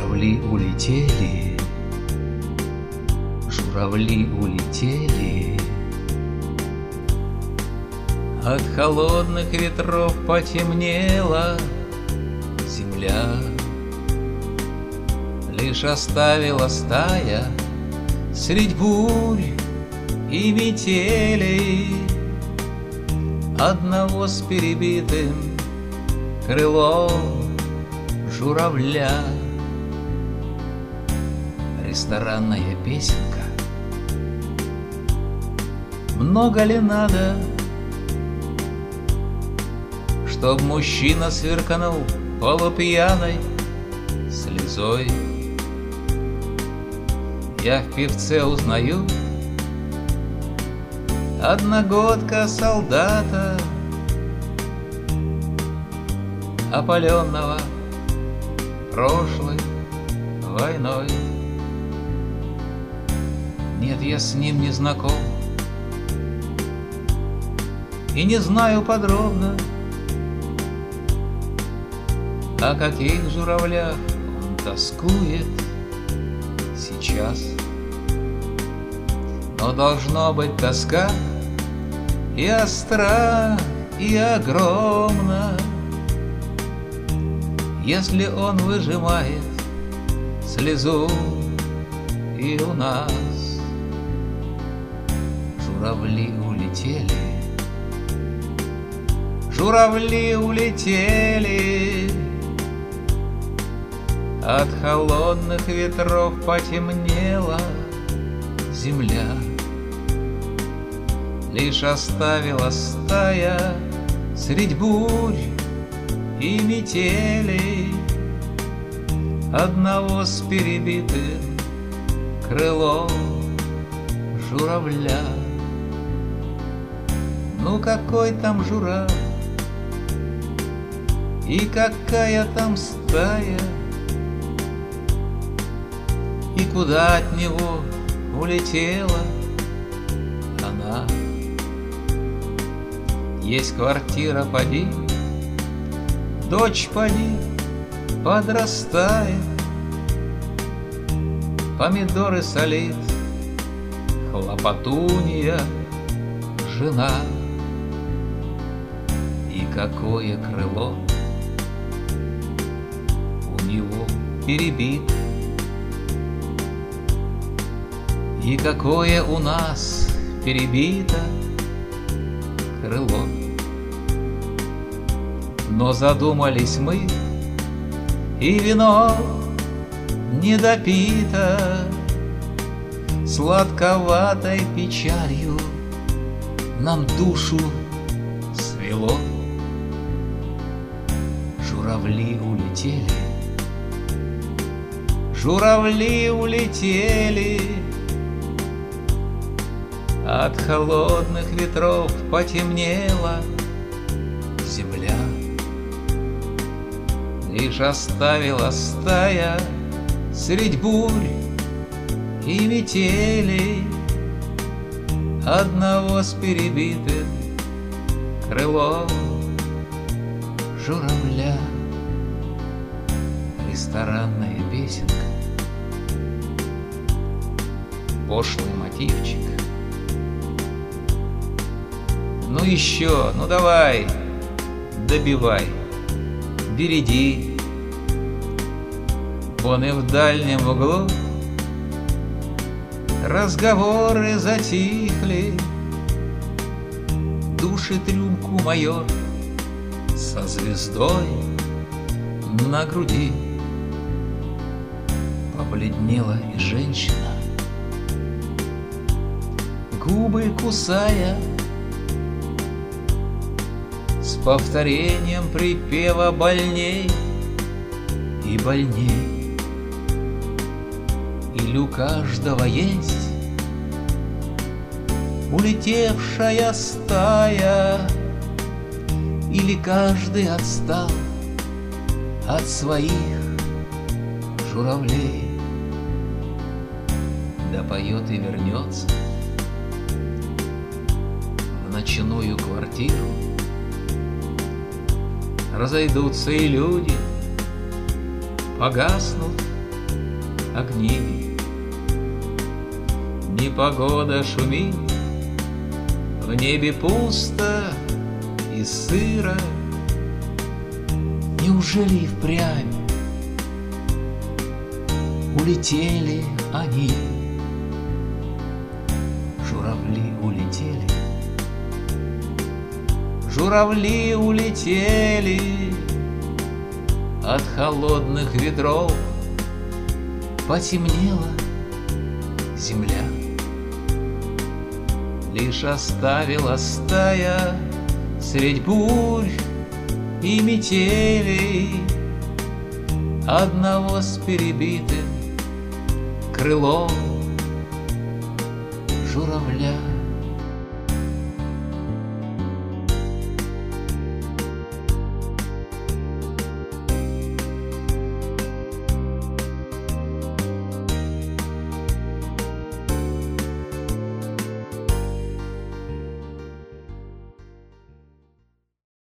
Журавли улетели, журавли улетели. От холодных ветров потемнела земля. Лишь оставила стая средь бурь и метелей одного с перебитым крылом журавля. Ресторанная песенка. Много ли надо, чтоб мужчина сверкнул полупьяной слезой? Я в певце узнаю одногодка солдата, опаленного прошлой войной. Нет, я с ним не знаком и не знаю подробно, о каких журавлях он тоскует сейчас. Но должно быть тоска и остра, и огромна, если он выжимает слезу и у нас. Журавли улетели, журавли улетели. От холодных ветров потемнела земля. Лишь оставила стая средь бурь и метелей одного с перебитым крылом журавля. Ну какой там журавль и какая там стая, и куда от него улетела она? Есть квартира, поди, дочь, поди, подрастает, помидоры солит хлопотунья жена. И какое крыло у него перебито, и какое у нас перебито крыло. Но задумались мы, и вино не допито, сладковатой печалью нам душу свело. Журавли улетели, журавли улетели. От холодных ветров потемнела земля. Лишь оставила стая средь бурь и метелей одного с перебитым крылом журавля. Ресторанная песенка, пошлый мотивчик. Ну еще, ну давай, добивай, береги. Вон и в дальнем углу разговоры затихли. Душит рюмку майор со звездой на груди. Побледнела и женщина, губы кусая, с повторением припева больней и больней. Или у каждого есть улетевшая стая, или каждый отстал от своих журавлей. Допоет и вернется в ночную квартиру. Разойдутся и люди, погаснут огней. Непогода шумит, в небе пусто и сыро. Неужели и впрямь улетели они? Журавли улетели, журавли улетели от холодных ветров. Потемнела земля, лишь оставила стая средь бурь и метелей одного с перебитым крылом журавля.